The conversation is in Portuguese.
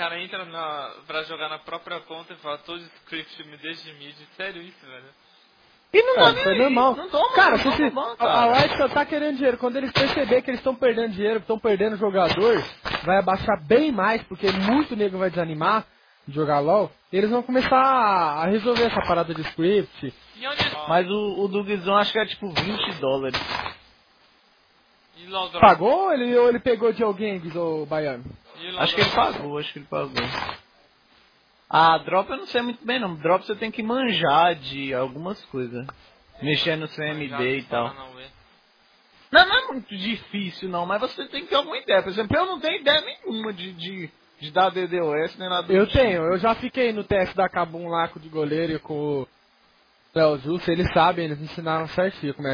cara entra pra jogar na própria conta e fala, todo script me deixa de mid. Sério isso, velho? E não dá nem Isso é aí, normal. não toma, Cara, não toma ban, a cara. Riot só tá querendo dinheiro. Quando eles perceberem que eles estão perdendo dinheiro, que estão perdendo jogador, vai abaixar bem mais, porque muito nego vai desanimar de jogar LoL. Eles vão começar a resolver essa parada de script. E onde... Mas o Dugzão acho que é tipo $20. E LOL Drop? Pagou ou ele pegou de alguém, o Baiano? E LOL Acho que ele Drop? pagou, Ah, drop eu não sei muito bem não. Drop você tem que manjar de algumas coisas. Mexer no CMD e tal. Não é muito difícil não, mas você tem que ter alguma ideia. Por exemplo, eu não tenho ideia nenhuma de dar DDoS nem nada do Eu tipo. tenho, eu já fiquei no teste da Kabum lá com o de goleiro e com o Léo Justo, eles sabem, eles ensinaram certinho como é